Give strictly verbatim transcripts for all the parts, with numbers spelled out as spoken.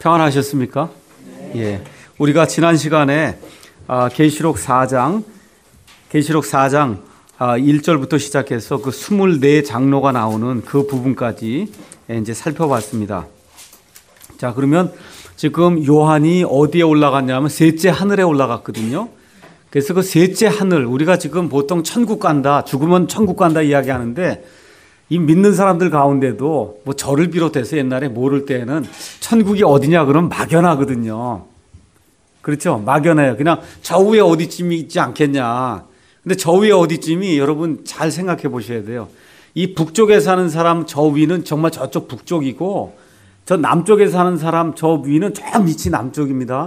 평안하셨습니까? 예. 우리가 지난 시간에 아, 계시록 사 장, 계시록 사 장 아, 일 절부터 시작해서 그 이십사 장로가 나오는 그 부분까지 이제 살펴봤습니다. 자, 그러면 지금 요한이 어디에 올라갔냐면 셋째 하늘에 올라갔거든요. 그래서 그 셋째 하늘, 우리가 지금 보통 천국 간다, 죽으면 천국 간다 이야기하는데 이 믿는 사람들 가운데도 뭐 저를 비롯해서 옛날에 모를 때는 천국이 어디냐 그러면 막연하거든요. 그렇죠? 막연해요. 그냥 저 위에 어디쯤이 있지 않겠냐. 근데 저 위에 어디쯤이 여러분 잘 생각해 보셔야 돼요. 이 북쪽에 사는 사람 저 위는 정말 저쪽 북쪽이고 저 남쪽에 사는 사람 저 위는 저 밑이 남쪽입니다.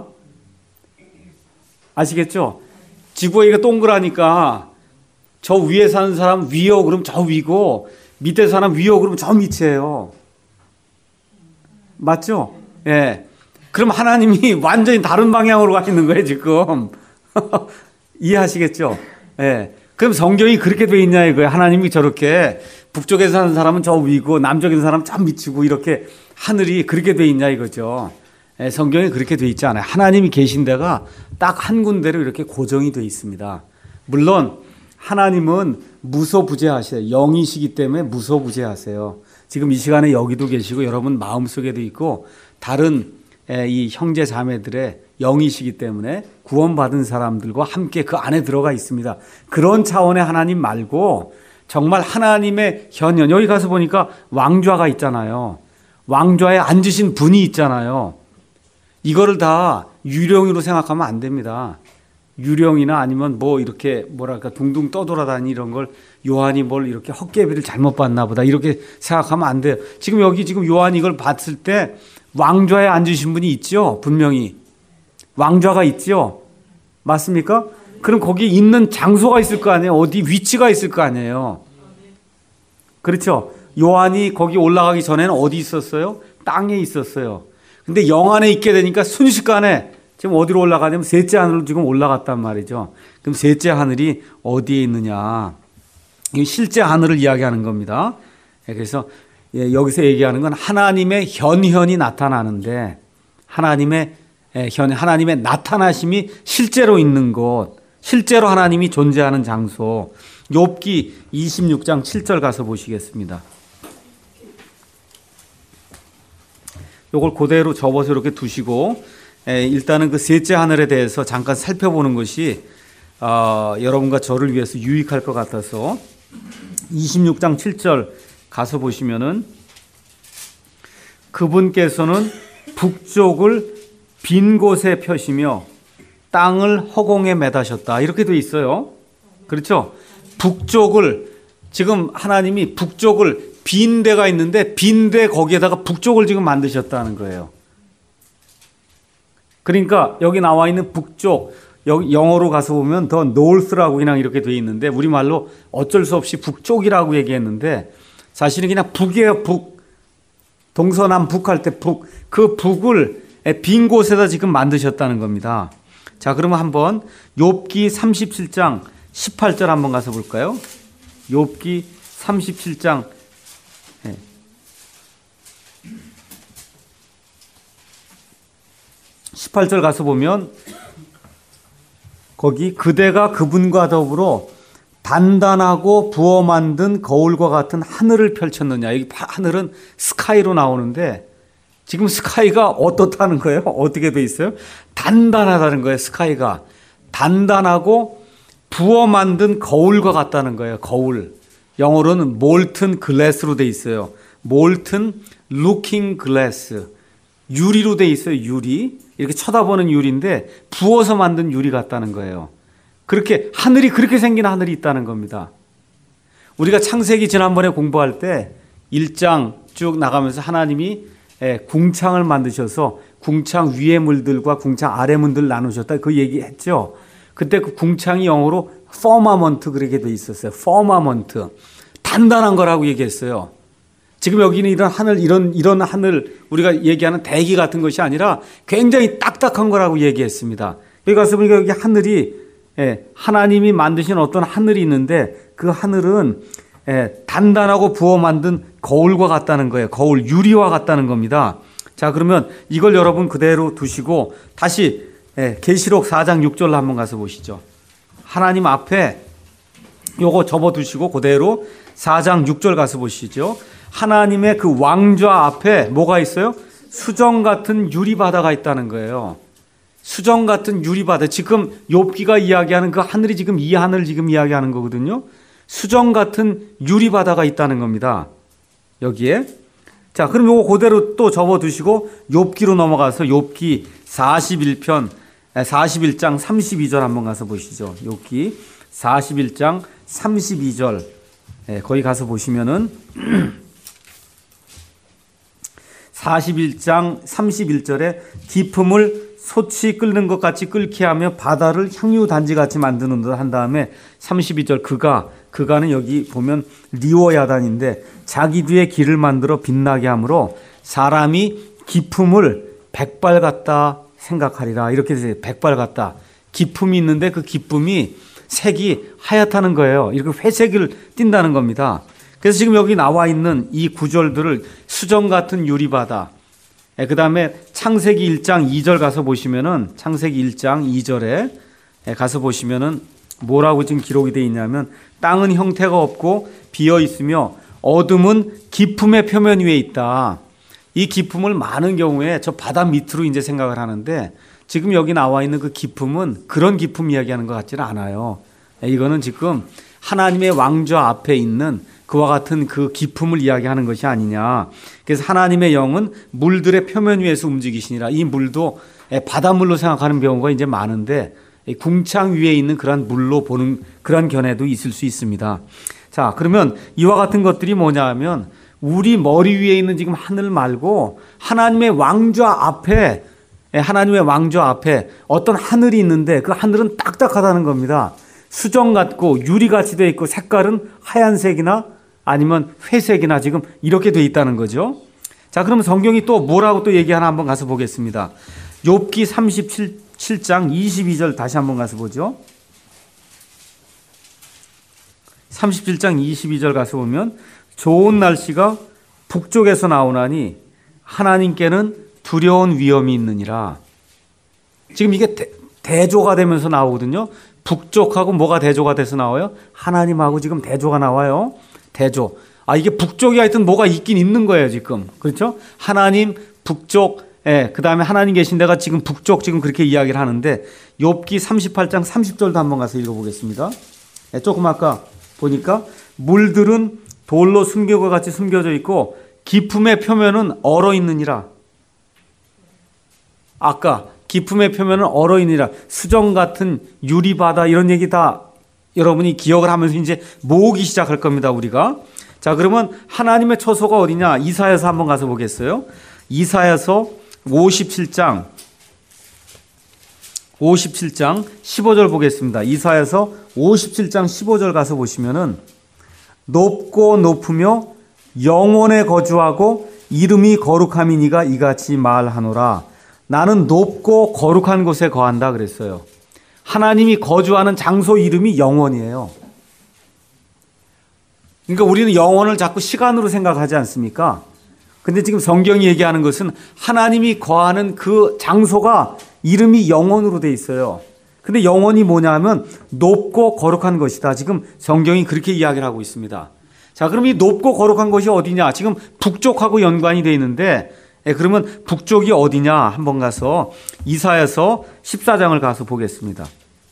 아시겠죠? 지구가 이게 동그라니까 저 위에 사는 사람 위요 그러면 저 위고 밑에 사람 위요 그러면 저 밑이에요. 맞죠? 예. 그럼 하나님이 완전히 다른 방향으로 가 있는 거예요, 지금. 이해하시겠죠? 예. 그럼 성경이 그렇게 돼 있냐 이거예요. 하나님이 저렇게 북쪽에 사는 사람은 저 위고 남쪽에 있는 사람은 저 밑이고 이렇게 하늘이 그렇게 돼 있냐 이거죠. 예, 성경이 그렇게 돼 있지 않아요. 하나님이 계신 데가 딱 한 군데로 이렇게 고정이 돼 있습니다. 물론 하나님은 무소부재하세요. 영이시기 때문에 무소부재하세요. 지금 이 시간에 여기도 계시고 여러분 마음속에도 있고 다른 이 형제 자매들의 영이시기 때문에 구원받은 사람들과 함께 그 안에 들어가 있습니다. 그런 차원의 하나님 말고 정말 하나님의 현현, 여기 가서 보니까 왕좌가 있잖아요. 왕좌에 앉으신 분이 있잖아요. 이거를 다 유령으로 생각하면 안 됩니다. 유령이나 아니면 뭐 이렇게 뭐랄까 둥둥 떠돌아다니 이런 걸 요한이 뭘 이렇게 헛개비를 잘못 봤나 보다 이렇게 생각하면 안 돼요. 지금 여기 지금 요한이 이걸 봤을 때 왕좌에 앉으신 분이 있죠. 분명히 왕좌가 있죠. 맞습니까? 그럼 거기 있는 장소가 있을 거 아니에요. 어디 위치가 있을 거 아니에요. 그렇죠. 요한이 거기 올라가기 전에는 어디 있었어요? 땅에 있었어요. 근데 영 안에 있게 되니까 순식간에 지금 어디로 올라가냐면 셋째 하늘로 지금 올라갔단 말이죠. 그럼 셋째 하늘이 어디에 있느냐? 이 실제 하늘을 이야기하는 겁니다. 그래서 여기서 얘기하는 건 하나님의 현현이 나타나는데 하나님의 현 하나님의 나타나심이 실제로 있는 곳, 실제로 하나님이 존재하는 장소. 욥기 이십육 장 칠 절 가서 보시겠습니다. 요걸 그대로 접어서 이렇게 두시고 일단은 그 셋째 하늘에 대해서 잠깐 살펴보는 것이 어, 여러분과 저를 위해서 유익할 것 같아서 이십육 장 칠 절 가서 보시면은 그분께서는 북쪽을 빈 곳에 펴시며 땅을 허공에 매다셨다 이렇게 돼 있어요. 그렇죠? 북쪽을 지금 하나님이 북쪽을 빈 데가 있는데 빈 데 거기에다가 북쪽을 지금 만드셨다는 거예요. 그러니까 여기 나와 있는 북쪽, 여기 영어로 가서 보면 더 north라고 그냥 이렇게 돼 있는데 우리말로 어쩔 수 없이 북쪽이라고 얘기했는데 사실은 그냥 북이에요. 북. 동서남북 할 때 북. 그 북을 빈 곳에다 지금 만드셨다는 겁니다. 자, 그러면 한번 욥기 삼십칠 장 십팔 절 한번 가서 볼까요? 욥기 삼십칠 장 십팔 절 가서 보면 거기 그대가 그분과 더불어 단단하고 부어 만든 거울과 같은 하늘을 펼쳤느냐. 여기 하늘은 스카이로 나오는데 지금 스카이가 어떻다는 거예요? 어떻게 돼 있어요? 단단하다는 거예요. 스카이가 단단하고 부어 만든 거울과 같다는 거예요. 거울. 영어로는 molten glass로 돼 있어요. molten looking glass. 유리로 돼 있어요. 유리. 이렇게 쳐다보는 유리인데 부어서 만든 유리 같다는 거예요. 그렇게 하늘이 그렇게 생긴 하늘이 있다는 겁니다. 우리가 창세기 지난번에 공부할 때 일 장 쭉 나가면서 하나님이 궁창을 만드셔서 궁창 위의 물들과 궁창 아래 물들 나누셨다 그 얘기했죠. 그때 그 궁창이 영어로 firmament 그렇게 돼 있었어요. firmament. 단단한 거라고 얘기했어요. 지금 여기는 이런 하늘, 이런, 이런 하늘, 우리가 얘기하는 대기 같은 것이 아니라 굉장히 딱딱한 거라고 얘기했습니다. 여기 가서 보니까 여기 하늘이, 예, 하나님이 만드신 어떤 하늘이 있는데 그 하늘은, 예, 단단하고 부어 만든 거울과 같다는 거예요. 거울, 유리와 같다는 겁니다. 자, 그러면 이걸 여러분 그대로 두시고 다시 예, 계시록 사 장 육 절로 한번 가서 보시죠. 하나님 앞에 요거 접어 두시고 그대로 사 장 육 절 가서 보시죠. 하나님의 그 왕좌 앞에 뭐가 있어요? 수정 같은 유리바다가 있다는 거예요. 수정 같은 유리바다. 지금 욥기가 이야기하는 그 하늘이 지금 이 하늘 지금 이야기하는 거거든요. 수정 같은 유리바다가 있다는 겁니다. 여기에. 자, 그럼 요거 그대로 또 접어 두시고 욥기로 넘어가서 욥기 사십일 편 사십일 장 삼십이 절 한번 가서 보시죠. 욥기 사십일 장 삼십이 절. 예, 거기 가서 보시면은 사십일 장 삼십일 절에 기품을 솥이 끓는 것 같이 끓게 하며 바다를 향유 단지 같이 만드는 듯 한 다음에 삼십이 절 그가 그가는 여기 보면 리워야단인데 자기 뒤에 길을 만들어 빛나게 하므로 사람이 기품을 백발 같다 생각하리라. 이렇게 돼서 백발 같다. 기품이 있는데 그 기품이 색이 하얗다는 거예요. 이렇게 회색을 띈다는 겁니다. 그래서 지금 여기 나와 있는 이 구절들을 수정 같은 유리바다, 그 다음에 창세기 일 장 이 절 가서 보시면은 창세기 일 장 이 절에 가서 보시면은 뭐라고 지금 기록이 되어 있냐면 땅은 형태가 없고 비어 있으며 어둠은 기품의 표면 위에 있다. 이 기품을 많은 경우에 저 바다 밑으로 이제 생각을 하는데 지금 여기 나와 있는 그 기품은 그런 기품 이야기하는 것 같지는 않아요. 이거는 지금 하나님의 왕좌 앞에 있는 그와 같은 그 기품을 이야기하는 것이 아니냐. 그래서 하나님의 영은 물들의 표면 위에서 움직이시니라. 이 물도 바닷물로 생각하는 경우가 이제 많은데 궁창 위에 있는 그런 물로 보는 그런 견해도 있을 수 있습니다. 자, 그러면 이와 같은 것들이 뭐냐 하면 우리 머리 위에 있는 지금 하늘 말고 하나님의 왕좌 앞에 하나님의 왕좌 앞에 어떤 하늘이 있는데 그 하늘은 딱딱하다는 겁니다. 수정 같고 유리같이 되어 있고 색깔은 하얀색이나 아니면 회색이나 지금 이렇게 되어 있다는 거죠. 자, 그러면 성경이 또 뭐라고 또 얘기하나 한번 가서 보겠습니다. 욥기 삼십칠 장 이십이 절 다시 한번 가서 보죠. 삼십칠 장 이십이 절 가서 보면 좋은 날씨가 북쪽에서 나오나니 하나님께는 두려운 위험이 있느니라. 지금 이게 대, 대조가 되면서 나오거든요. 북쪽하고 뭐가 대조가 돼서 나와요? 하나님하고 지금 대조가 나와요. 대조. 아, 이게 북쪽이 하여튼 뭐가 있긴 있는 거예요, 지금. 그렇죠? 하나님, 북쪽, 예, 그 다음에 하나님 계신 데가 지금 북쪽 지금 그렇게 이야기를 하는데 욥기 삼십팔 장 삼십 절도 한번 가서 읽어보겠습니다. 예, 조금 아까 보니까 물들은 돌로 숨겨과 같이 숨겨져 있고 기품의 표면은 얼어 있느니라. 아까 기품의 표면은 얼어 있느니라. 수정 같은 유리바다 이런 얘기 다 여러분이 기억을 하면서 이제 모으기 시작할 겁니다, 우리가. 자, 그러면 하나님의 처소가 어디냐? 이사야서 한번 가서 보겠어요. 이사야서 오십칠 장 오십칠 장 십오 절 보겠습니다. 이사야서 오십칠 장 십오 절 가서 보시면은 높고 높으며 영원에 거주하고 이름이 거룩함이니가 이같이 말하노라. 나는 높고 거룩한 곳에 거한다 그랬어요. 하나님이 거주하는 장소 이름이 영원이에요. 그러니까 우리는 영원을 자꾸 시간으로 생각하지 않습니까? 근데 지금 성경이 얘기하는 것은 하나님이 거하는 그 장소가 이름이 영원으로 돼 있어요. 근데 영원이 뭐냐 하면 높고 거룩한 것이다. 지금 성경이 그렇게 이야기를 하고 있습니다. 자, 그럼 이 높고 거룩한 것이 어디냐? 지금 북쪽하고 연관이 돼 있는데 예, 그러면 북쪽이 어디냐? 한번 가서 이사야서 십사 장을 가서 보겠습니다.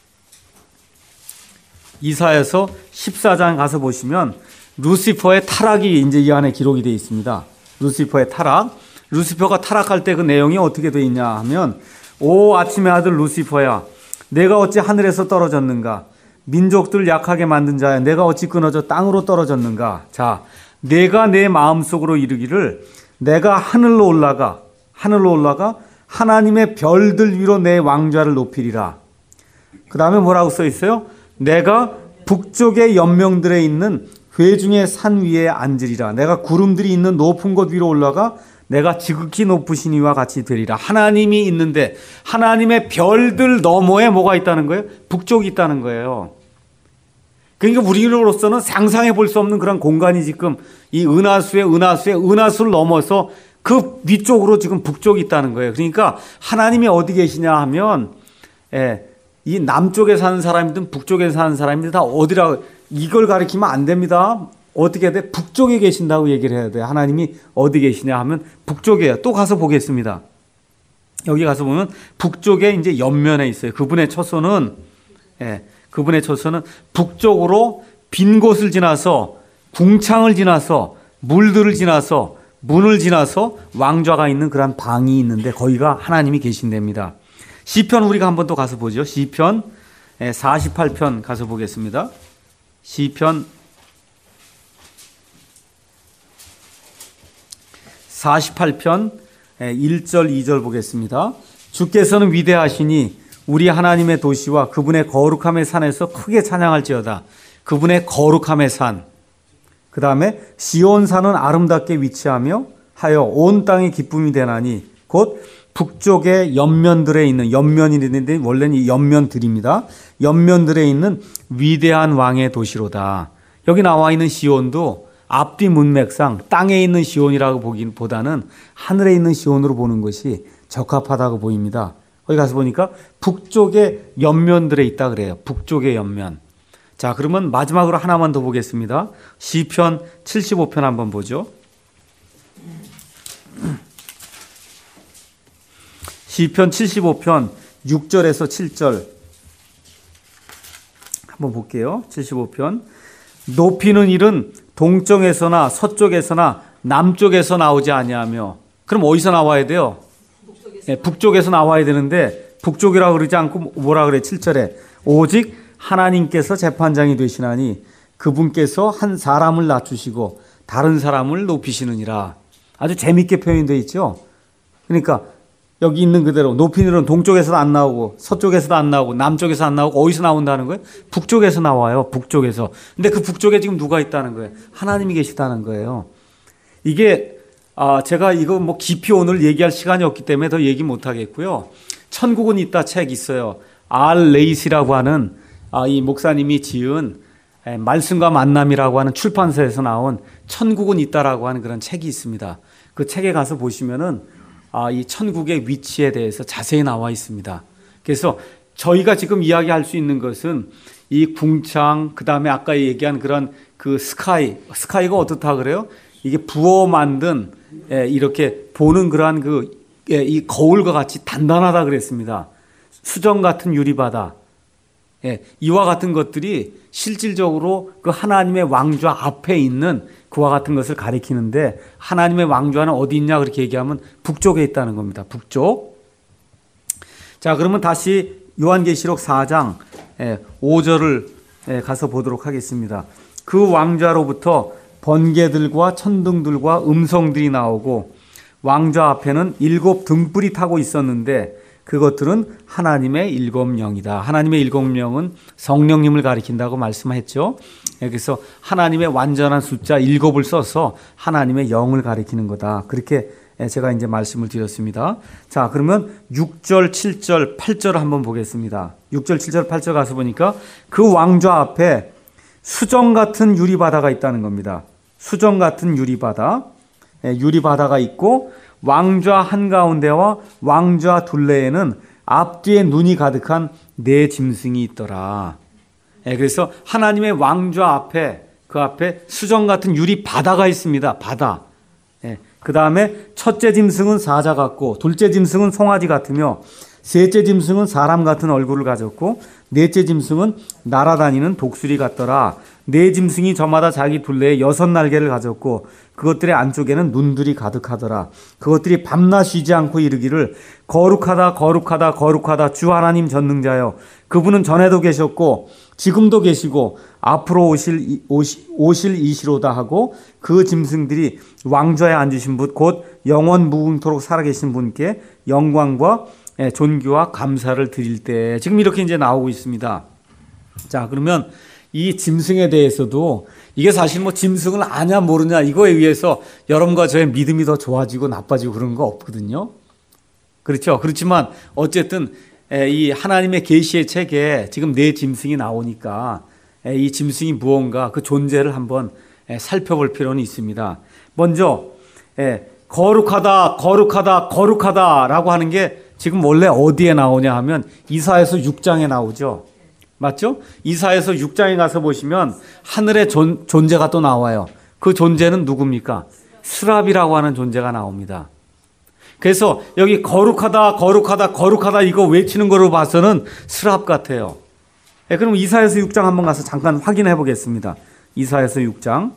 이사야서 십사 장 가서 보시면 루시퍼의 타락이 이제 이 안에 기록이 되어 있습니다. 루시퍼의 타락. 루시퍼가 타락할 때 그 내용이 어떻게 되어 있냐 하면 오 아침의 아들 루시퍼야 내가 어찌 하늘에서 떨어졌는가 민족들 약하게 만든 자야 내가 어찌 끊어져 땅으로 떨어졌는가. 자, 내가 내 마음속으로 이르기를 내가 하늘로 올라가 하늘로 올라가 하나님의 별들 위로 내 왕좌를 높이리라. 그 다음에 뭐라고 써 있어요? 내가 북쪽의 연명들에 있는 회중의 산 위에 앉으리라. 내가 구름들이 있는 높은 곳 위로 올라가 내가 지극히 높으신 이와 같이 되리라. 하나님이 있는데 하나님의 별들 너머에 뭐가 있다는 거예요? 북쪽이 있다는 거예요. 그러니까 우리로서는 상상해 볼 수 없는 그런 공간이 지금 이 은하수의 은하수의 은하수를 넘어서 그 위쪽으로 지금 북쪽이 있다는 거예요. 그러니까 하나님이 어디 계시냐 하면 예, 이 남쪽에 사는 사람이든 북쪽에 사는 사람이든 다 어디라 이걸 가리키면 안 됩니다. 어떻게 해야 돼? 북쪽에 계신다고 얘기를 해야 돼요. 하나님이 어디 계시냐 하면 북쪽이에요. 또 가서 보겠습니다. 여기 가서 보면 북쪽에 이제 옆면에 있어요. 그분의 처소는 예, 그분의 처소는 북쪽으로 빈 곳을 지나서 궁창을 지나서 물들을 지나서 문을 지나서 왕좌가 있는 그런 방이 있는데 거기가 하나님이 계신답니다. 시편 우리가 한번 또 가서 보죠. 시편 사십팔 편 가서 보겠습니다. 시편 사십팔 편 일 절 이 절 보겠습니다. 주께서는 위대하시니 우리 하나님의 도시와 그분의 거룩함의 산에서 크게 찬양할지어다. 그분의 거룩함의 산. 그 다음에 시온산은 아름답게 위치하며 하여 온 땅의 기쁨이 되나니 곧 북쪽의 옆면들에 있는 옆면이 있는데 원래는 이 옆면들입니다. 옆면들에 있는 위대한 왕의 도시로다. 여기 나와 있는 시온도 앞뒤 문맥상 땅에 있는 시온이라고 보기보다는 하늘에 있는 시온으로 보는 것이 적합하다고 보입니다. 거기 가서 보니까 북쪽의 옆면들에 있다 그래요. 북쪽의 옆면. 자, 그러면 마지막으로 하나만 더 보겠습니다. 시편 칠십오 편 한번 보죠. 시편 칠십오 편 육 절에서 칠 절 한번 볼게요. 칠십오 편 높이는 일은 동쪽에서나 서쪽에서나 남쪽에서 나오지 아니하며 그럼 어디서 나와야 돼요? 네, 북쪽에서 나와야 되는데 북쪽이라고 그러지 않고 뭐라 그래? 칠 절에 오직 하나님께서 재판장이 되시나니 그분께서 한 사람을 낮추시고 다른 사람을 높이시느니라. 아주 재밌게 표현되어 있죠. 그러니까 여기 있는 그대로 높이는 동쪽에서도 안 나오고 서쪽에서도 안 나오고 남쪽에서 안 나오고 어디서 나온다는 거예요? 북쪽에서 나와요. 북쪽에서. 근데 그 북쪽에 지금 누가 있다는 거예요? 하나님이 계시다는 거예요. 이게 아 제가 이거 뭐 깊이 오늘 얘기할 시간이 없기 때문에 더 얘기 못 하겠고요. 천국은 있다 책 있어요. 알 레이시라고 하는 아, 이 목사님이 지은 말씀과 만남이라고 하는 출판사에서 나온 천국은 있다라고 하는 그런 책이 있습니다. 그 책에 가서 보시면은 아, 이 천국의 위치에 대해서 자세히 나와 있습니다. 그래서 저희가 지금 이야기할 수 있는 것은 이 궁창, 그 다음에 아까 얘기한 그런 그 스카이, 스카이가 어떻다 그래요? 이게 부어 만든 예, 이렇게 보는 그러한 그, 예, 이 거울과 같이 단단하다 그랬습니다. 수정 같은 유리바다. 예, 이와 같은 것들이 실질적으로 그 하나님의 왕좌 앞에 있는 그와 같은 것을 가리키는데 하나님의 왕좌는 어디 있냐 그렇게 얘기하면 북쪽에 있다는 겁니다. 북쪽. 자, 그러면 다시 요한계시록 사 장 오 절을 가서 보도록 하겠습니다. 그 왕좌로부터 번개들과 천둥들과 음성들이 나오고 왕좌 앞에는 일곱 등불이 타고 있었는데 그것들은 하나님의 일곱 영이다. 하나님의 일곱 영은 성령님을 가리킨다고 말씀했죠. 그래서 하나님의 완전한 숫자 일곱을 써서 하나님의 영을 가리키는 거다. 그렇게 제가 이제 말씀을 드렸습니다. 자, 그러면 육 절, 칠 절, 팔 절을 한번 보겠습니다. 육 절, 칠 절, 팔 절 가서 보니까 그 왕좌 앞에 수정 같은 유리바다가 있다는 겁니다. 수정 같은 유리바다. 유리바다가 있고 왕좌 한가운데와 왕좌 둘레에는 앞뒤에 눈이 가득한 네 짐승이 있더라. 예, 그래서 하나님의 왕좌 앞에 그 앞에 수정 같은 유리 바다가 있습니다. 바다. 예, 그 다음에 첫째 짐승은 사자 같고 둘째 짐승은 송아지 같으며 셋째 짐승은 사람 같은 얼굴을 가졌고 넷째 짐승은 날아다니는 독수리 같더라. 네 짐승이 저마다 자기 둘레에 여섯 날개를 가졌고 그것들의 안쪽에는 눈들이 가득하더라. 그것들이 밤낮 쉬지 않고 이르기를 거룩하다 거룩하다 거룩하다 주 하나님 전능자여 그분은 전에도 계셨고 지금도 계시고 앞으로 오실, 오시, 오실 이시로다 하고 그 짐승들이 왕좌에 앉으신 분 곧 영원 무궁토록 살아계신 분께 영광과 존귀와 감사를 드릴 때 지금 이렇게 이제 나오고 있습니다. 자, 그러면 이 짐승에 대해서도 이게 사실 뭐 짐승을 아냐 모르냐 이거에 의해서 여러분과 저의 믿음이 더 좋아지고 나빠지고 그런 거 없거든요. 그렇죠. 그렇지만 어쨌든 이 하나님의 계시의 책에 지금 네 짐승이 나오니까 이 짐승이 무언가 그 존재를 한번 살펴볼 필요는 있습니다. 먼저 거룩하다, 거룩하다, 거룩하다라고 하는 게 지금 원래 어디에 나오냐 하면 이사야서 육 장에 나오죠. 맞죠? 이사야서 육 장에 가서 보시면 하늘의 존, 존재가 또 나와요. 그 존재는 누굽니까? 스랍이라고 하는 존재가 나옵니다. 그래서 여기 거룩하다, 거룩하다, 거룩하다 이거 외치는 거로 봐서는 스랍 같아요. 네, 그럼 이사야서 육 장 한번 가서 잠깐 확인해 보겠습니다. 이사야서 육 장.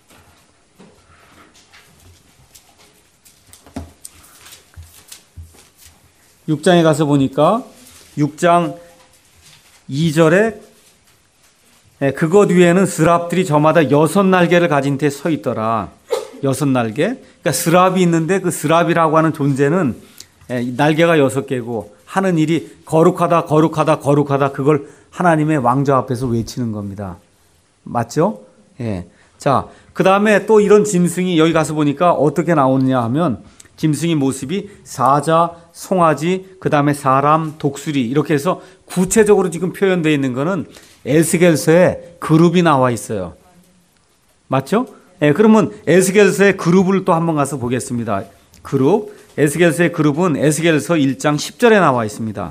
육 장에 가서 보니까 육 장 이 절에 그것 위에는 스랍들이 저마다 여섯 날개를 가진 데 서 있더라. 여섯 날개. 그러니까 스랍이 있는데 그 스랍이라고 하는 존재는 날개가 여섯 개고 하는 일이 거룩하다, 거룩하다, 거룩하다 그걸 하나님의 왕좌 앞에서 외치는 겁니다. 맞죠? 예. 자, 그 다음에 또 이런 짐승이 여기 가서 보니까 어떻게 나오느냐 하면 짐승의 모습이 사자, 송아지, 그 다음에 사람, 독수리 이렇게 해서 구체적으로 지금 표현되어 있는 거는 에스겔서에 그룹이 나와 있어요. 맞죠? 예, 그러면 에스겔서의 그룹을 또 한번 가서 보겠습니다. 그룹, 에스겔서의 그룹은 에스겔서 일 장 십 절에 나와 있습니다.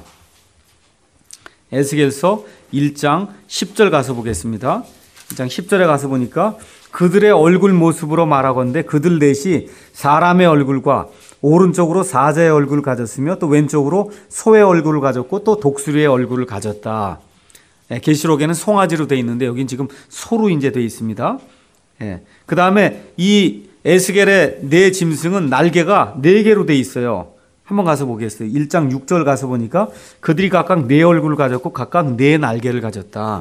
에스겔서 일 장 십 절 가서 보겠습니다. 일 장 십 절에 가서 보니까 그들의 얼굴 모습으로 말하건대 그들 넷이 사람의 얼굴과 오른쪽으로 사자의 얼굴을 가졌으며 또 왼쪽으로 소의 얼굴을 가졌고 또 독수리의 얼굴을 가졌다. 예, 계시록에는 송아지로 되어 있는데 여긴 지금 소로 이제 되어 있습니다. 예, 그 다음에 이 에스겔의 네 짐승은 날개가 네 개로 되어 있어요. 한번 가서 보겠어요. 일 장 육 절 가서 보니까 그들이 각각 네 얼굴을 가졌고 각각 네 날개를 가졌다.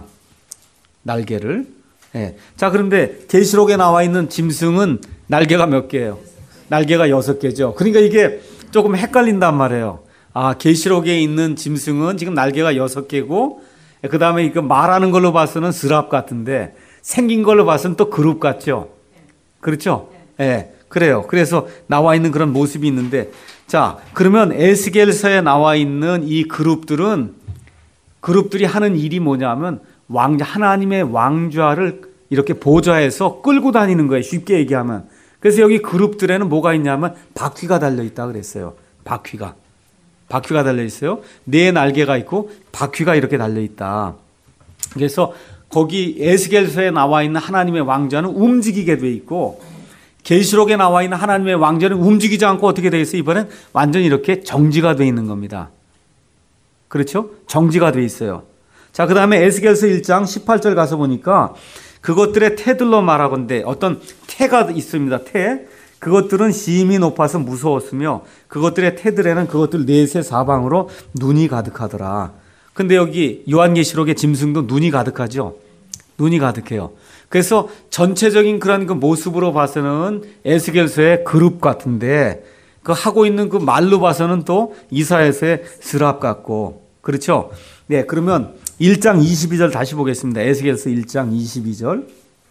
날개를. 예. 자, 그런데 계시록에 나와 있는 짐승은 날개가 몇 개예요? 날개가 여섯 개죠. 그러니까 이게 조금 헷갈린단 말이에요. 아, 계시록에 있는 짐승은 지금 날개가 여섯 개고 그 다음에 이거 말하는 걸로 봐서는 스랍 같은데 생긴 걸로 봐서는 또 그룹 같죠. 그렇죠? 예. 그래요. 그래서 나와 있는 그런 모습이 있는데 자, 그러면 에스겔서에 나와 있는 이 그룹들은 그룹들이 하는 일이 뭐냐면 왕자, 하나님의 왕좌를 이렇게 보좌해서 끌고 다니는 거예요. 쉽게 얘기하면. 그래서 여기 그룹들에는 뭐가 있냐면 바퀴가 달려있다 그랬어요. 바퀴가. 바퀴가 달려있어요. 네 날개가 있고 바퀴가 이렇게 달려있다. 그래서 거기 에스겔서에 나와 있는 하나님의 왕좌는 움직이게 돼 있고 계시록에 나와 있는 하나님의 왕좌는 움직이지 않고 어떻게 돼 있어요? 이번엔 완전히 이렇게 정지가 돼 있는 겁니다. 그렇죠? 정지가 돼 있어요. 자, 그 다음에 에스겔서 일 장 십팔 절 가서 보니까 그것들의 태들로 말하건대 어떤 태가 있습니다. 태. 그것들은 심이 높아서 무서웠으며 그것들의 태들에는 그것들 넷의 사방으로 눈이 가득하더라. 근데 여기 요한계시록의 짐승도 눈이 가득하죠. 눈이 가득해요. 그래서 전체적인 그런 그 모습으로 봐서는 에스겔서의 그룹 같은데 그 하고 있는 그 말로 봐서는 또 이사야서의 스랍 같고 그렇죠? 네, 그러면 일 장 이십이 절 다시 보겠습니다. 에스겔서 일 장 이십이 절.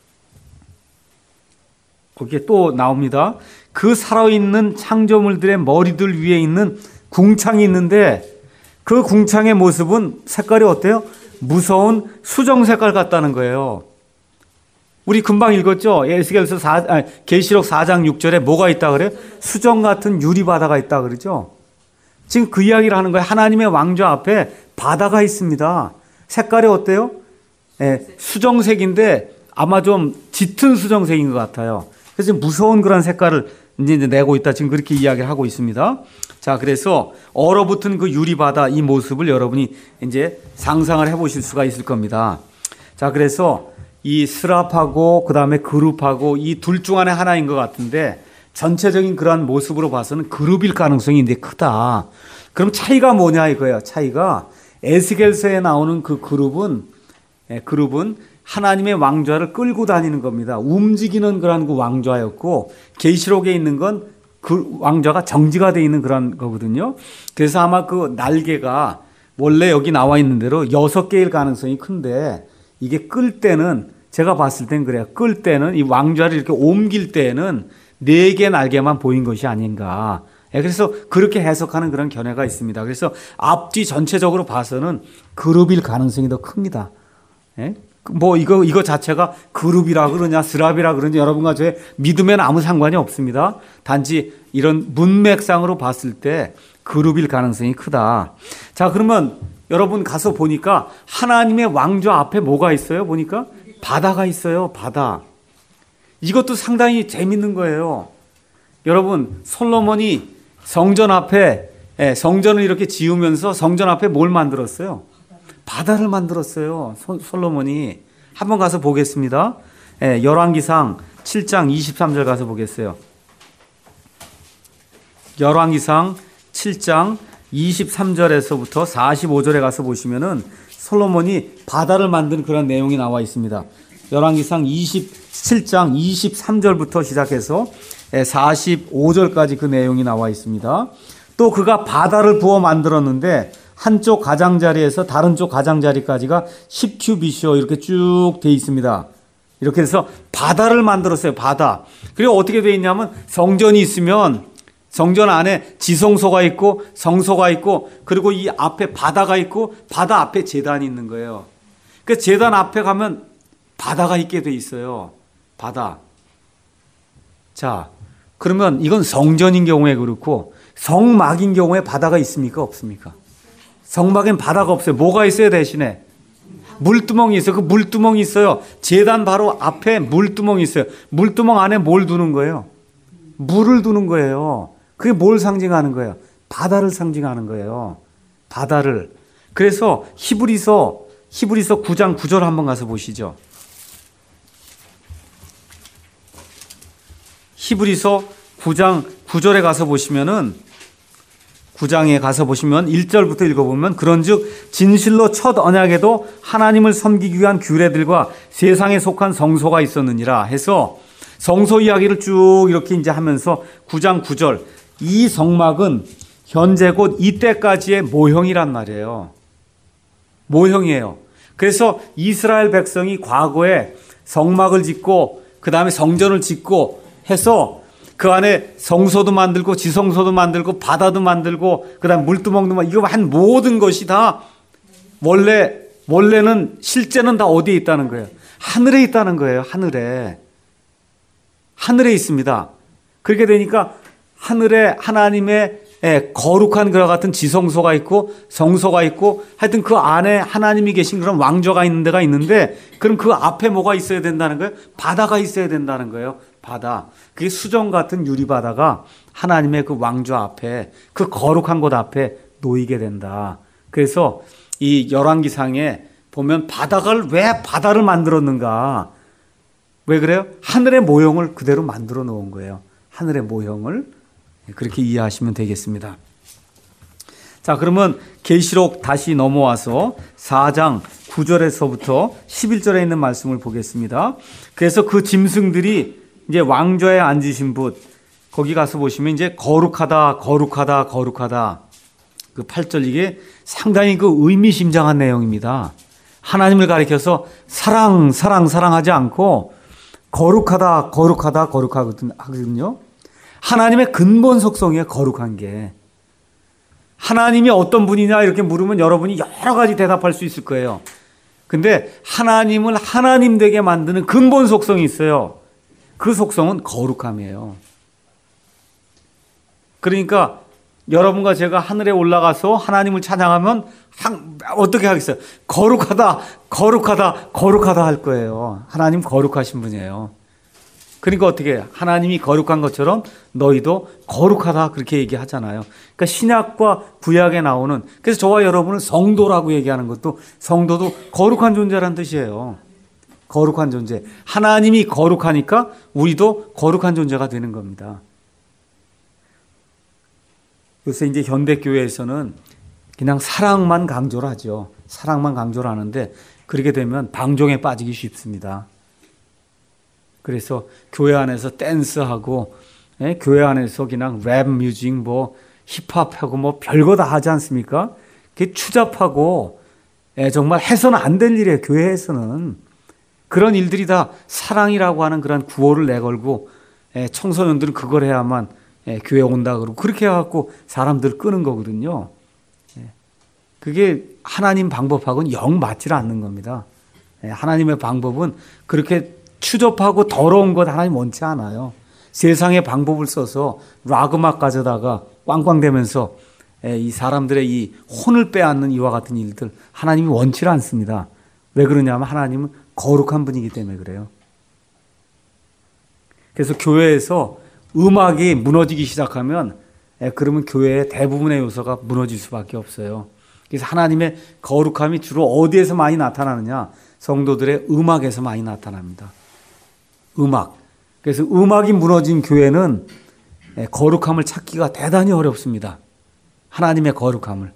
거기에 또 나옵니다. 그 살아있는 창조물들의 머리들 위에 있는 궁창이 있는데 그 궁창의 모습은 색깔이 어때요? 무서운 수정 색깔 같다는 거예요. 우리 금방 읽었죠? 에스겔서 사, 아니, 계시록 사 장 육 절에 뭐가 있다 그래요? 수정 같은 유리 바다가 있다 그러죠? 지금 그 이야기를 하는 거예요. 하나님의 왕좌 앞에 바다가 있습니다. 색깔이 어때요? 예, 수정색인데 아마 좀 짙은 수정색인 것 같아요. 그래서 무서운 그런 색깔을 이제 내고 있다. 지금 그렇게 이야기를 하고 있습니다. 자, 그래서 얼어붙은 그 유리바다 이 모습을 여러분이 이제 상상을 해보실 수가 있을 겁니다. 자, 그래서 이 스랍하고 그 다음에 그룹하고 이 둘 중 안에 하나인 것 같은데 전체적인 그러한 모습으로 봐서는 그룹일 가능성이 이제 크다. 그럼 차이가 뭐냐 이거예요. 차이가 에스겔서에 나오는 그 그룹은 예, 그룹은 하나님의 왕좌를 끌고 다니는 겁니다. 움직이는 그런 그 왕좌였고 계시록에 있는 건 그 왕좌가 정지가 되어 있는 그런 거거든요. 그래서 아마 그 날개가 원래 여기 나와 있는 대로 여섯 개일 가능성이 큰데 이게 끌 때는 제가 봤을 땐 그래요. 끌 때는 이 왕좌를 이렇게 옮길 때는 네 개 날개만 보인 것이 아닌가. 그래서 그렇게 해석하는 그런 견해가 있습니다. 그래서 앞뒤 전체적으로 봐서는 그룹일 가능성이 더 큽니다. 예? 뭐 이거 이거 자체가 그룹이라 그러냐 스랍이라 그러냐 여러분과 저의 믿음에는 아무 상관이 없습니다. 단지 이런 문맥상으로 봤을 때 그룹일 가능성이 크다. 자, 그러면 여러분 가서 보니까 하나님의 왕좌 앞에 뭐가 있어요? 보니까 바다가 있어요. 바다. 이것도 상당히 재밌는 거예요. 여러분, 솔로몬이 성전 앞에 예, 성전을 이렇게 지으면서 성전 앞에 뭘 만들었어요? 바다를 만들었어요. 솔로몬이. 한번 가서 보겠습니다. 예, 열왕기상 칠 장 이십삼 절 가서 보겠어요. 열왕기상 칠 장 이십삼 절에서부터 사십오 절에 가서 보시면은 솔로몬이 바다를 만든 그런 내용이 나와 있습니다. 열왕기상 이십칠 장 이십삼 절부터 시작해서 사십오 절까지 그 내용이 나와 있습니다. 또 그가 바다를 부어 만들었는데 한쪽 가장자리에서 다른 쪽 가장자리까지가 십 큐빗이요 이렇게 쭉 돼 있습니다. 이렇게 해서 바다를 만들었어요. 바다. 그리고 어떻게 돼 있냐면 성전이 있으면 성전 안에 지성소가 있고 성소가 있고 그리고 이 앞에 바다가 있고 바다 앞에 제단이 있는 거예요. 그 제단 앞에 가면 바다가 있게 돼 있어요. 바다. 자, 그러면 이건 성전인 경우에 그렇고 성막인 경우에 바다가 있습니까? 없습니까? 성막엔 바다가 없어요. 뭐가 있어요 대신에? 물두멍이 있어요. 그 물두멍이 있어요. 제단 바로 앞에 물두멍이 있어요. 물두멍 안에 뭘 두는 거예요? 물을 두는 거예요. 그게 뭘 상징하는 거예요? 바다를 상징하는 거예요. 바다를. 그래서 히브리서 히브리서 구 장 구 절 한번 가서 보시죠. 히브리서 구 장 구 절에 가서 보시면은 구 장에 가서 보시면 일 절부터 읽어보면 그런즉 진실로 첫 언약에도 하나님을 섬기기 위한 규례들과 세상에 속한 성소가 있었느니라 해서 성소 이야기를 쭉 이렇게 이제 하면서 구 장 구 절 이 성막은 현재 곧 이때까지의 모형이란 말이에요. 모형이에요. 그래서 이스라엘 백성이 과거에 성막을 짓고 그 다음에 성전을 짓고 해서 그 안에 성소도 만들고 지성소도 만들고 바다도 만들고 그 다음에 물두멍도 만들고 이거 한 모든 것이 다 원래 원래는 실제는 다 어디에 있다는 거예요? 하늘에 있다는 거예요. 하늘에. 하늘에 있습니다. 그렇게 되니까 하늘에 하나님의 거룩한 그와 같은 지성소가 있고 성소가 있고 하여튼 그 안에 하나님이 계신 그런 왕좌가 있는 데가 있는데 그럼 그 앞에 뭐가 있어야 된다는 거예요? 바다가 있어야 된다는 거예요. 바다. 그게 수정 같은 유리바다가 하나님의 그 왕좌 앞에 그 거룩한 곳 앞에 놓이게 된다. 그래서 이 열왕기상에 보면 바다를 왜 바다를 만들었는가? 왜 그래요? 하늘의 모형을 그대로 만들어 놓은 거예요. 하늘의 모형을. 그렇게 이해하시면 되겠습니다. 자, 그러면 계시록 다시 넘어와서 사 장 구 절에서부터 십일 절에 있는 말씀을 보겠습니다. 그래서 그 짐승들이 이제 왕좌에 앉으신 분 거기 가서 보시면 이제 거룩하다, 거룩하다, 거룩하다. 그 팔 절 이게 상당히 그 의미심장한 내용입니다. 하나님을 가리켜서 사랑, 사랑, 사랑하지 않고 거룩하다, 거룩하다, 거룩하거든요. 하나님의 근본 속성이에요. 거룩한 게. 하나님이 어떤 분이냐 이렇게 물으면 여러분이 여러 가지 대답할 수 있을 거예요. 근데 하나님을 하나님 되게 만드는 근본 속성이 있어요. 그 속성은 거룩함이에요. 그러니까 여러분과 제가 하늘에 올라가서 하나님을 찬양하면 어떻게 하겠어요? 거룩하다, 거룩하다, 거룩하다 할 거예요. 하나님 거룩하신 분이에요. 그러니까 어떻게 해요? 하나님이 거룩한 것처럼 너희도 거룩하다 그렇게 얘기하잖아요. 그러니까 신약과 구약에 나오는 그래서 저와 여러분을 성도라고 얘기하는 것도 성도도 거룩한 존재라는 뜻이에요. 거룩한 존재. 하나님이 거룩하니까 우리도 거룩한 존재가 되는 겁니다. 요새 이제 현대교회에서는 그냥 사랑만 강조를 하죠. 사랑만 강조를 하는데 그렇게 되면 방종에 빠지기 쉽습니다. 그래서 교회 안에서 댄스하고 예? 교회 안에서 그냥 랩 뮤직 뭐 힙합하고 뭐 별거 다 하지 않습니까? 그게 추잡하고 예, 정말 해서는 안 될 일이에요. 교회에서는. 그런 일들이 다 사랑이라고 하는 그런 구호를 내걸고 예, 청소년들은 그걸 해야만 예, 교회 온다 그러고 그렇게 해갖고 사람들 끄는 거거든요. 예, 그게 하나님 방법하고는 영 맞지 않는 겁니다. 하나님의 방법은 그렇게 추접하고 더러운 것 하나님 원치 않아요. 세상의 방법을 써서 락 음악 가져다가 꽝꽝대면서 이 사람들의 이 혼을 빼앗는 이와 같은 일들 하나님이 원치 않습니다. 왜 그러냐면 하나님은 거룩한 분이기 때문에 그래요. 그래서 교회에서 음악이 무너지기 시작하면 그러면 교회의 대부분의 요소가 무너질 수밖에 없어요. 그래서 하나님의 거룩함이 주로 어디에서 많이 나타나느냐? 성도들의 음악에서 많이 나타납니다. 음악. 그래서 음악이 무너진 교회는 거룩함을 찾기가 대단히 어렵습니다. 하나님의 거룩함을.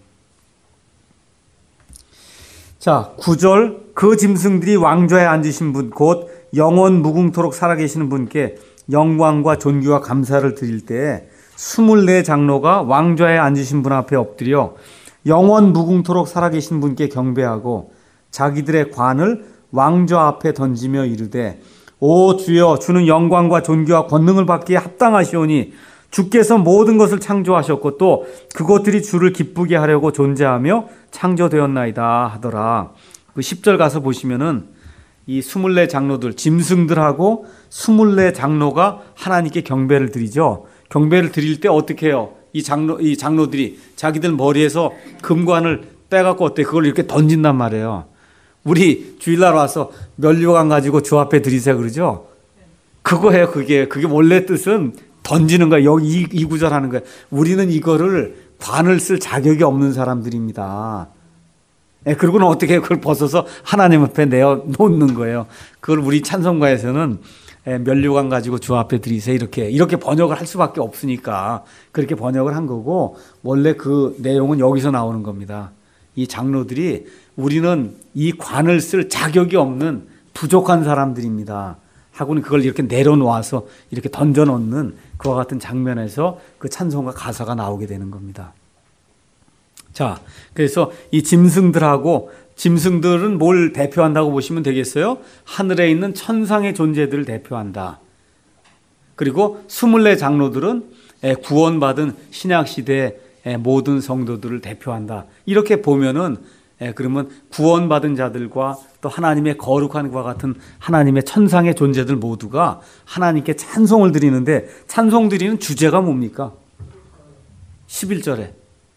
자, 구 절. 그 짐승들이 왕좌에 앉으신 분, 곧 영원 무궁토록 살아계시는 분께 영광과 존귀와 감사를 드릴 때에 스물네 장로가 왕좌에 앉으신 분 앞에 엎드려 영원 무궁토록 살아계신 분께 경배하고 자기들의 관을 왕좌 앞에 던지며 이르되 오 주여, 주는 영광과 존귀와 권능을 받기에 합당하시오니 주께서 모든 것을 창조하셨고 또 그것들이 주를 기쁘게 하려고 존재하며 창조되었나이다 하더라. 그 십 절 가서 보시면은 이 스물네 장로들, 짐승들하고 스물네 장로가 하나님께 경배를 드리죠. 경배를 드릴 때 어떻게 해요? 이 장로, 이 장로들이 자기들 머리에서 금관을 빼갖고 어때? 그걸 이렇게 던진단 말이에요. 우리 주일날 와서 면류관 가지고 주 앞에 드리세요 그러죠? 그거예요, 그게. 그게 원래 뜻은 던지는 거예요. 여기 이, 이 구절 하는 거예요. 우리는 이거를 관을 쓸 자격이 없는 사람들입니다. 예, 그리고는 어떻게 그걸 벗어서 하나님 앞에 내어 놓는 거예요. 그걸 우리 찬송가에서는 예, 면류관 가지고 주 앞에 드리세요. 이렇게, 이렇게 번역을 할 수밖에 없으니까 그렇게 번역을 한 거고, 원래 그 내용은 여기서 나오는 겁니다. 이 장로들이 우리는 이 관을 쓸 자격이 없는 부족한 사람들입니다. 하고는 그걸 이렇게 내려놓아서 이렇게 던져놓는 그와 같은 장면에서 그 찬송가 가사가 나오게 되는 겁니다. 자, 그래서 이 짐승들하고, 짐승들은 뭘 대표한다고 보시면 되겠어요? 하늘에 있는 천상의 존재들을 대표한다. 그리고 스물네 장로들은 구원받은 신약시대의 모든 성도들을 대표한다. 이렇게 보면은 그러면 구원받은 자들과 또 하나님의 거룩한 과 같은 하나님의 천상의 존재들 모두가 하나님께 찬송을 드리는데, 찬송 드리는 주제가 뭡니까? 십일 절에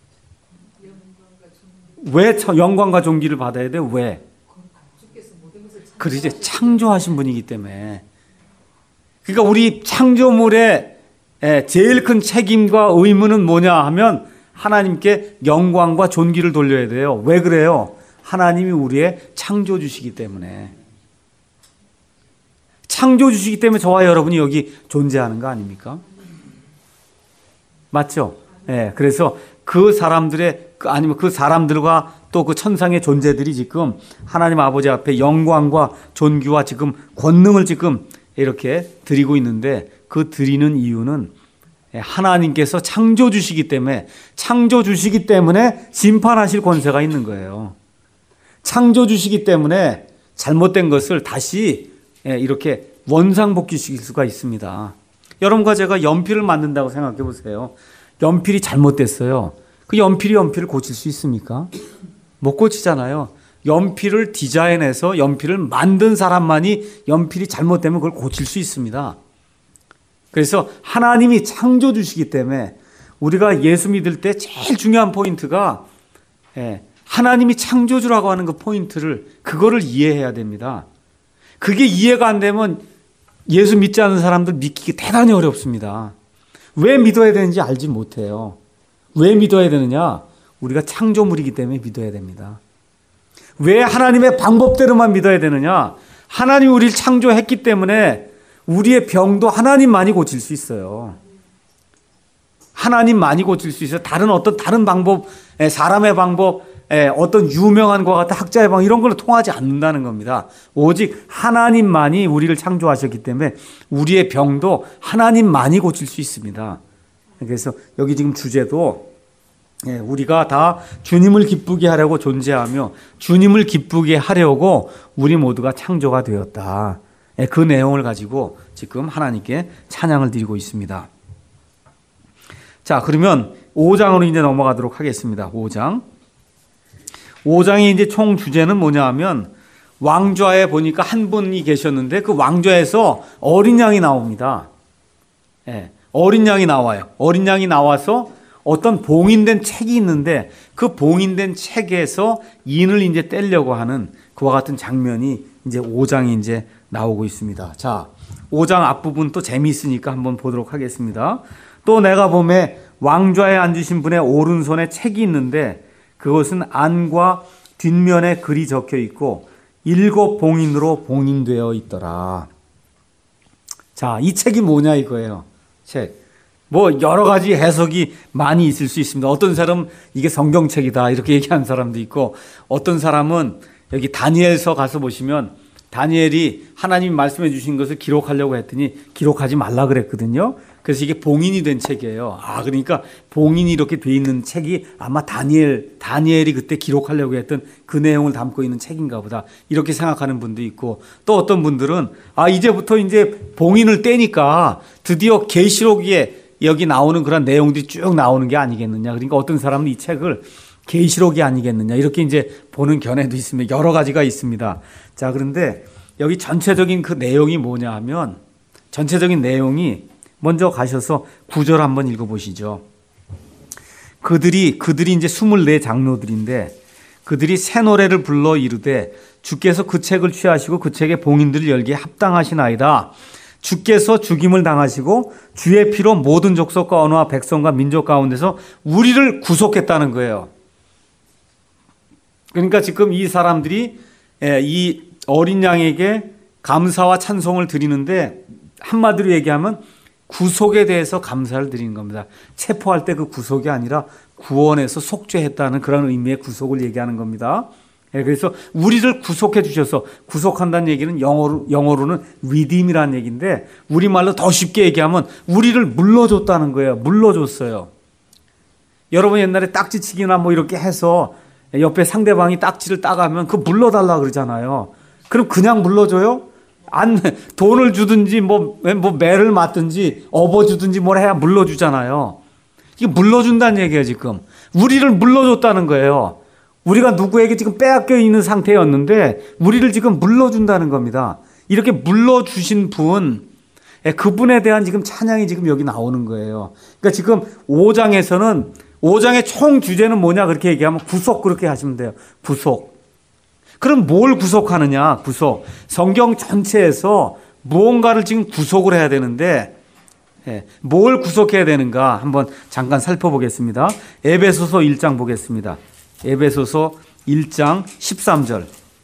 왜 영광과 존귀를 받아야 돼요? 왜? 그러지, 창조하신 분이기 때문에. 그러니까 우리 창조물의 제일 큰 책임과 의무는 뭐냐 하면 하나님께 영광과 존귀를 돌려야 돼요. 왜 그래요? 하나님이 우리의 창조주시기 때문에. 창조주시기 때문에 저와 여러분이 여기 존재하는 거 아닙니까? 맞죠? 예, 네, 그래서 그 사람들의, 아니면 그 사람들과 또 그 천상의 존재들이 지금 하나님 아버지 앞에 영광과 존귀와 지금 권능을 지금 이렇게 드리고 있는데, 그 드리는 이유는 하나님께서 창조주시기 때문에, 창조주시기 때문에 심판하실 권세가 있는 거예요. 창조주시기 때문에 잘못된 것을 다시 이렇게 원상복귀시킬 수가 있습니다. 여러분과 제가 연필을 만든다고 생각해 보세요. 연필이 잘못됐어요. 그 연필이 연필을 고칠 수 있습니까? 못 고치잖아요. 연필을 디자인해서 연필을 만든 사람만이 연필이 잘못되면 그걸 고칠 수 있습니다. 그래서 하나님이 창조주시기 때문에 우리가 예수 믿을 때 제일 중요한 포인트가 하나님이 창조주라고 하는 그 포인트를, 그거를 이해해야 됩니다. 그게 이해가 안 되면 예수 믿지 않는 사람들 믿기기 대단히 어렵습니다. 왜 믿어야 되는지 알지 못해요. 왜 믿어야 되느냐? 우리가 창조물이기 때문에 믿어야 됩니다. 왜 하나님의 방법대로만 믿어야 되느냐? 하나님이 우리를 창조했기 때문에 우리의 병도 하나님만이 고칠 수 있어요. 하나님만이 고칠 수 있어요. 다른 어떤 다른 방법, 사람의 방법, 어떤 유명한 것 같은 학자의 방법, 이런 걸로 통하지 않는다는 겁니다. 오직 하나님만이 우리를 창조하셨기 때문에 우리의 병도 하나님만이 고칠 수 있습니다. 그래서 여기 지금 주제도 우리가 다 주님을 기쁘게 하려고 존재하며 주님을 기쁘게 하려고 우리 모두가 창조가 되었다. 그 내용을 가지고 지금 하나님께 찬양을 드리고 있습니다. 자, 그러면 오 장으로 이제 넘어가도록 하겠습니다. 오 장. 오 장의 이제 총 주제는 뭐냐 하면, 왕좌에 보니까 한 분이 계셨는데 그 왕좌에서 어린 양이 나옵니다. 예, 어린 양이 나와요. 어린 양이 나와서 어떤 봉인된 책이 있는데 그 봉인된 책에서 인을 이제 떼려고 하는 그와 같은 장면이 이제 오 장에 이제 나오고 있습니다. 자, 오 장 앞부분 또 재미있으니까 한번 보도록 하겠습니다. 또 내가 보매 왕좌에 앉으신 분의 오른손에 책이 있는데 그것은 안과 뒷면에 글이 적혀 있고 일곱 봉인으로 봉인되어 있더라. 자, 이 책이 뭐냐 이거예요. 책. 뭐 여러 가지 해석이 많이 있을 수 있습니다. 어떤 사람은 이게 성경책이다 이렇게 얘기하는 사람도 있고, 어떤 사람은 여기 다니엘서 가서 보시면 다니엘이 하나님이 말씀해 주신 것을 기록하려고 했더니 기록하지 말라 그랬거든요. 그래서 이게 봉인이 된 책이에요. 아, 그러니까 봉인이 이렇게 돼 있는 책이 아마 다니엘, 다니엘이 그때 기록하려고 했던 그 내용을 담고 있는 책인가 보다. 이렇게 생각하는 분도 있고, 또 어떤 분들은 아, 이제부터 이제 봉인을 떼니까 드디어 계시록에 여기 나오는 그런 내용들이 쭉 나오는 게 아니겠느냐. 그러니까 어떤 사람은 이 책을 계시록이 아니겠느냐. 이렇게 이제 보는 견해도 있습니다. 여러 가지가 있습니다. 자, 그런데 여기 전체적인 그 내용이 뭐냐 하면, 전체적인 내용이 먼저 가셔서 구 절 한번 읽어보시죠. 그들이, 그들이 이제 스물네 장로들인데 그들이 새 노래를 불러 이르되 주께서 그 책을 취하시고 그 책의 봉인들을 열기에 합당하시나이다. 주께서 죽임을 당하시고 주의 피로 모든 족속과 언어와 백성과 민족 가운데서 우리를 구속했다는 거예요. 그러니까 지금 이 사람들이 이 어린 양에게 감사와 찬송을 드리는데 한마디로 얘기하면 구속에 대해서 감사를 드리는 겁니다. 체포할 때 그 구속이 아니라 구원해서 속죄했다는 그런 의미의 구속을 얘기하는 겁니다. 그래서 우리를 구속해 주셔서, 구속한다는 얘기는 영어로, 영어로는 redeem이라는 얘기인데 우리말로 더 쉽게 얘기하면 우리를 물러줬다는 거예요. 물러줬어요. 여러분 옛날에 딱지치기나 뭐 이렇게 해서 옆에 상대방이 딱지를 따가면 그 물러달라 그러잖아요. 그럼 그냥 물러줘요? 안, 돈을 주든지 뭐, 뭐 매를 맞든지 업어주든지 뭘 해야 물러주잖아요. 이게 물러준다는 얘기예요. 지금 우리를 물러줬다는 거예요. 우리가 누구에게 지금 빼앗겨 있는 상태였는데 우리를 지금 물러준다는 겁니다. 이렇게 물러주신 분, 그분에 대한 지금 찬양이 지금 여기 나오는 거예요. 그러니까 지금 오 장에서는 오 장의 총 주제는 뭐냐 그렇게 얘기하면 구속, 그렇게 하시면 돼요. 구속. 그럼 뭘 구속하느냐? 구속. 성경 전체에서 무언가를 지금 구속을 해야 되는데 뭘 구속해야 되는가 한번 잠깐 살펴보겠습니다. 에베소서 일 장 보겠습니다. 에베소서 일 장 십삼 절.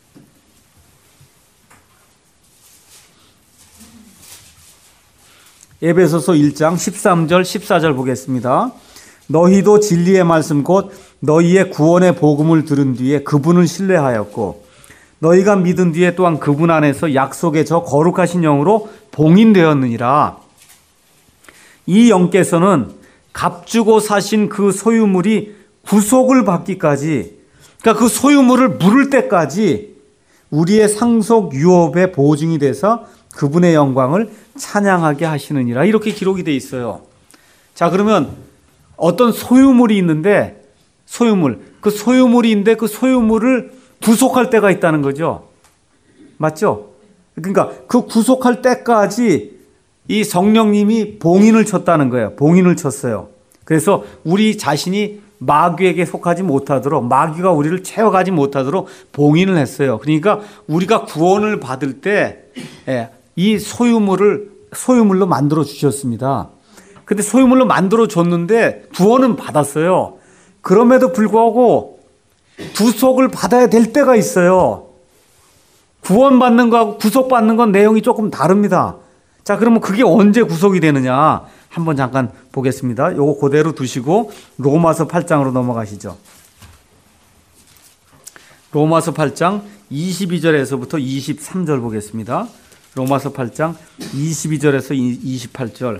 에베소서 일 장 십삼 절 십사 절 보겠습니다. 너희도 진리의 말씀 곧 너희의 구원의 복음을 들은 뒤에 그분을 신뢰하였고 너희가 믿은 뒤에 또한 그분 안에서 약속의 저 거룩하신 영으로 봉인되었느니라. 이 영께서는 값주고 사신 그 소유물이 구속을 받기까지, 그러니까 그 소유물을 물을 때까지 우리의 상속 유업의 보증이 돼서 그분의 영광을 찬양하게 하시느니라. 이렇게 기록이 돼 있어요. 자, 그러면 어떤 소유물이 있는데, 소유물, 그 소유물이 있는데 그 소유물을 구속할 때가 있다는 거죠. 맞죠? 그러니까 그 구속할 때까지 이 성령님이 봉인을 쳤다는 거예요. 봉인을 쳤어요. 그래서 우리 자신이 마귀에게 속하지 못하도록, 마귀가 우리를 채워가지 못하도록 봉인을 했어요. 그러니까 우리가 구원을 받을 때 이 소유물을 소유물로 만들어 주셨습니다. 근데 소유물로 만들어 줬는데 구원은 받았어요. 그럼에도 불구하고 구속을 받아야 될 때가 있어요. 구원받는 거하고 구속받는 건 내용이 조금 다릅니다. 자, 그러면 그게 언제 구속이 되느냐? 한번 잠깐 보겠습니다. 요거 그대로 두시고 로마서 팔 장으로 넘어가시죠. 로마서 팔 장 이십이 절에서부터 이십삼 절 보겠습니다. 로마서 팔 장 이십이 절에서 이십팔 절.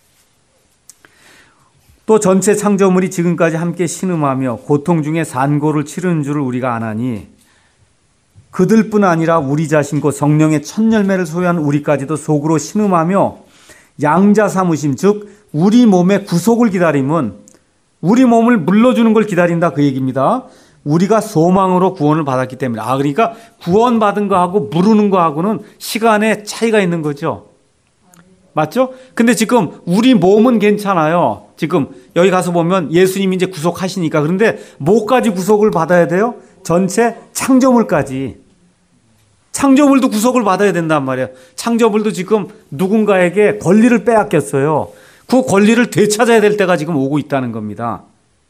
또 전체 창조물이 지금까지 함께 신음하며 고통 중에 산고를 치르는 줄을 우리가 아나니 그들뿐 아니라 우리 자신 곧 성령의 첫 열매를 소유한 우리까지도 속으로 신음하며 양자 삼으심, 즉 우리 몸의 구속을 기다림은 우리 몸을 물러주는 걸 기다린다 그 얘기입니다. 우리가 소망으로 구원을 받았기 때문에. 아, 그러니까 구원받은 거하고 부르는 거하고는 시간의 차이가 있는 거죠. 맞죠? 근데 지금 우리 몸은 괜찮아요. 지금 여기 가서 보면 예수님이 이제 구속하시니까. 그런데 뭐까지 구속을 받아야 돼요? 전체 창조물까지. 창조물도 구속을 받아야 된단 말이에요. 창조물도 지금 누군가에게 권리를 빼앗겼어요. 그 권리를 되찾아야 될 때가 지금 오고 있다는 겁니다.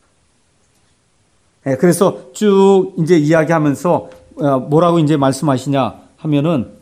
네, 그래서 쭉 이제 이야기하면서 뭐라고 이제 말씀하시냐 하면은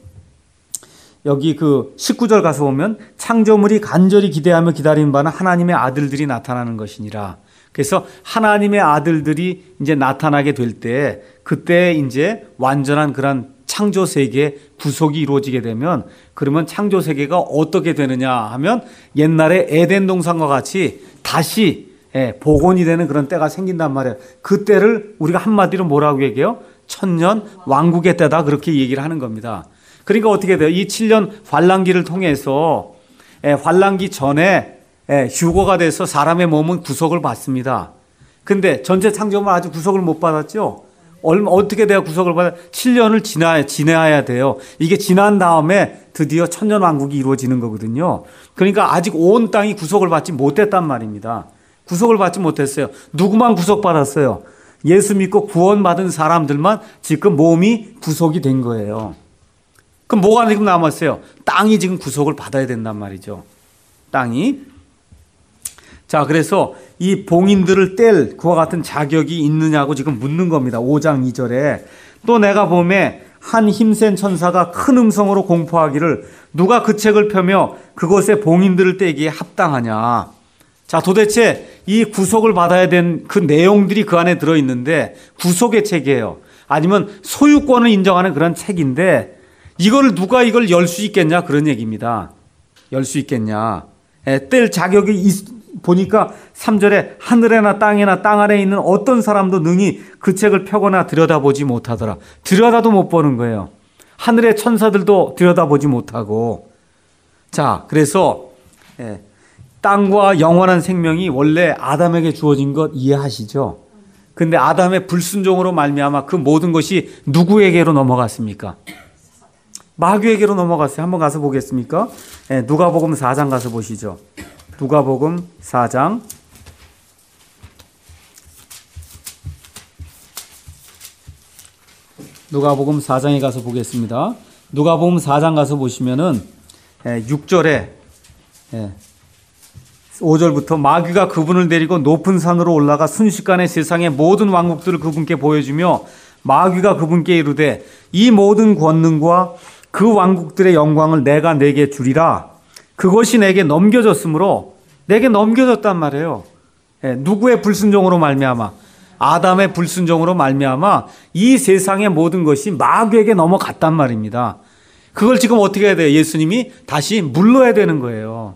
여기 그 십구 절 가서 보면 창조물이 간절히 기대하며 기다리는 바는 하나님의 아들들이 나타나는 것이니라. 그래서 하나님의 아들들이 이제 나타나게 될 때 그때 이제 완전한 그런 창조 세계의 구속이 이루어지게 되면 그러면 창조 세계가 어떻게 되느냐 하면 옛날에 에덴 동산과 같이 다시 예, 복원이 되는 그런 때가 생긴단 말이에요. 그 때를 우리가 한마디로 뭐라고 얘기해요? 천년 왕국의 때다 그렇게 얘기를 하는 겁니다. 그러니까 어떻게 돼요? 이 칠 년 환란기를 통해서 예, 환란기 전에 예, 휴거가 돼서 사람의 몸은 구속을 받습니다. 근데 전체 창조물 아직 구속을 못 받았죠? 얼마, 어떻게 돼야 구속을 받아? 칠 년을 지나, 지나야 돼요. 이게 지난 다음에 드디어 천년 왕국이 이루어지는 거거든요. 그러니까 아직 온 땅이 구속을 받지 못했단 말입니다. 구속을 받지 못했어요. 누구만 구속받았어요? 예수 믿고 구원받은 사람들만 지금 몸이 구속이 된 거예요. 그럼 뭐가 지금 남았어요? 땅이 지금 구속을 받아야 된단 말이죠. 땅이. 자, 그래서 이 봉인들을 뗄 그와 같은 자격이 있느냐고 지금 묻는 겁니다. 오 장 이 절에. 또 내가 보매 한 힘센 천사가 큰 음성으로 공포하기를 누가 그 책을 펴며 그것에 봉인들을 떼기에 합당하냐. 자, 도대체 이 구속을 받아야 된 그 내용들이 그 안에 들어있는데 구속의 책이에요. 아니면 소유권을 인정하는 그런 책인데 이걸 누가 이걸 열 수 있겠냐 그런 얘기입니다. 열 수 있겠냐. 에, 뗄 자격이 있, 보니까 삼 절에 하늘에나 땅에나 땅 아래에 있는 어떤 사람도 능히 그 책을 펴거나 들여다보지 못하더라. 들여다도 못 보는 거예요. 하늘의 천사들도 들여다보지 못하고. 자, 그래서 에, 땅과 영원한 생명이 원래 아담에게 주어진 것 이해하시죠? 근데 아담의 불순종으로 말미암아 그 모든 것이 누구에게로 넘어갔습니까? 마귀에게로 넘어갔어요. 한번 가서 보겠습니까? 네, 누가복음 사 장 가서 보시죠. 누가복음 사 장. 누가복음 사 장에 가서 보겠습니다. 누가복음 사 장 가서 보시면은 육 절에 오 절부터 마귀가 그분을 데리고 높은 산으로 올라가 순식간에 세상의 모든 왕국들을 그분께 보여주며 마귀가 그분께 이르되 이 모든 권능과 그 왕국들의 영광을 내가 내게 주리라. 그것이 내게 넘겨졌으므로 내게 넘겨졌단 말이에요. 예, 누구의 불순종으로 말미암아? 아담의 불순종으로 말미암아 이 세상의 모든 것이 마귀에게 넘어갔단 말입니다. 그걸 지금 어떻게 해야 돼요? 예수님이 다시 물러야 되는 거예요.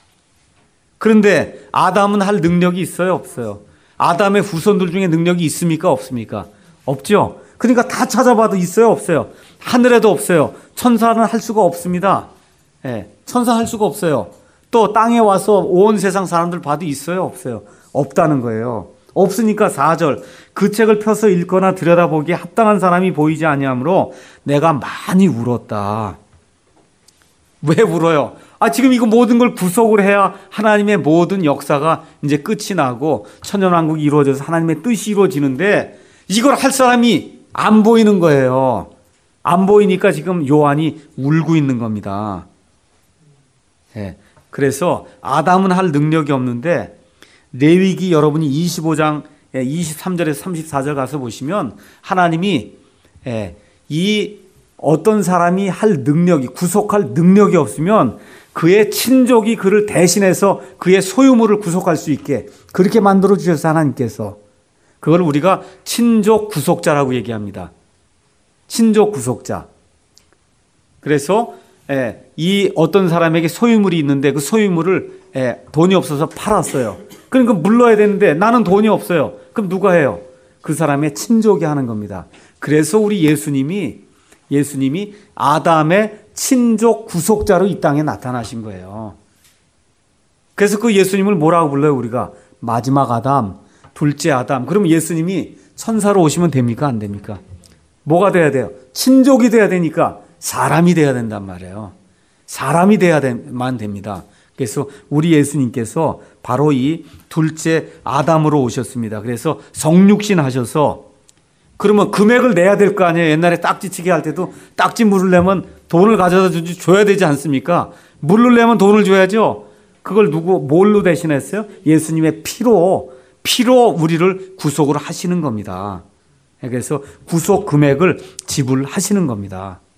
그런데 아담은 할 능력이 있어요? 없어요? 아담의 후손들 중에 능력이 있습니까? 없습니까? 없죠? 그러니까 다 찾아봐도 있어요? 없어요? 하늘에도 없어요. 천사는 할 수가 없습니다. 예, 천사 할 수가 없어요. 또 땅에 와서 온 세상 사람들 봐도 있어요? 없어요? 없다는 거예요. 없으니까 사 절 그 책을 펴서 읽거나 들여다보기에 합당한 사람이 보이지 아니하므로 내가 많이 울었다. 왜 울어요? 아, 지금 이거 모든 걸 구속을 해야 하나님의 모든 역사가 이제 끝이 나고 천년왕국이 이루어져서 하나님의 뜻이 이루어지는데 이걸 할 사람이 안 보이는 거예요. 안 보이니까 지금 요한이 울고 있는 겁니다. 네. 그래서 아담은 할 능력이 없는데 레위기 여러분이 이십오 장 이십삼 절에서 삼십사 절 가서 보시면 하나님이 이 어떤 사람이 할 능력이 구속할 능력이 없으면 그의 친족이 그를 대신해서 그의 소유물을 구속할 수 있게 그렇게 만들어 주셔서 하나님께서 그걸 우리가 친족 구속자라고 얘기합니다. 친족 구속자. 그래서 이 어떤 사람에게 소유물이 있는데 그 소유물을 돈이 없어서 팔았어요. 그러니까 물러야 되는데 나는 돈이 없어요. 그럼 누가 해요? 그 사람의 친족이 하는 겁니다. 그래서 우리 예수님이 예수님이 아담의 친족 구속자로 이 땅에 나타나신 거예요. 그래서 그 예수님을 뭐라고 불러요? 우리가 마지막 아담, 둘째 아담. 그럼 예수님이 천사로 오시면 됩니까? 안 됩니까? 뭐가 돼야 돼요? 친족이 돼야 되니까 사람이 돼야 된단 말이에요. 사람이 돼야만 됩니다. 그래서 우리 예수님께서 바로 이 둘째 아담으로 오셨습니다. 그래서 성육신 하셔서 그러면 금액을 내야 될 거 아니에요. 옛날에 딱지치기 할 때도 딱지 물을 내면 돈을 가져다 주지 줘야 되지 않습니까? 물을 내면 돈을 줘야죠. 그걸 누구 뭘로 대신했어요? 예수님의 피로 피로 우리를 구속을 하시는 겁니다. 그래서 구속 금액을 지불하시는 겁니다.